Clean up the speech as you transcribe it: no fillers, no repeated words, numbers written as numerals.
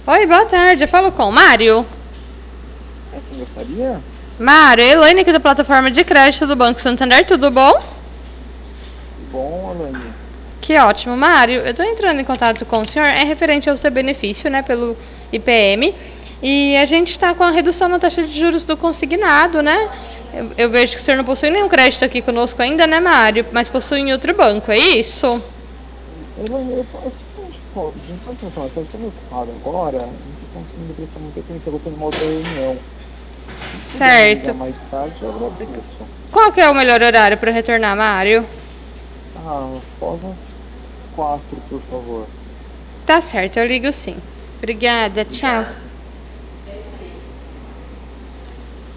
Oi, boa tarde. Eu falo com o Mário. É quem gostaria? Mário, é Elaine aqui da plataforma de crédito do Banco Santander, tudo bom? Bom, Alane. Que ótimo, Mário. Eu estou entrando em contato com o senhor, é referente ao seu benefício, né, pelo IPM. E a gente está com a redução na taxa de juros do consignado, né? Eu vejo que o senhor não possui nenhum crédito aqui conosco ainda, né, Mário? Mas possui em outro banco, é isso? Alane, a gente pode continuar, só estou meio ocupado agora, não estou conseguindo prestar muita atenção, eu estou numa outra reunião. Se puder me ligar Certo. mais tarde, eu agradeço. Qual que é o melhor horário para retornar, Mário? Após as 4, por favor. Tá certo, eu ligo sim. Obrigada, tchau. Obrigado.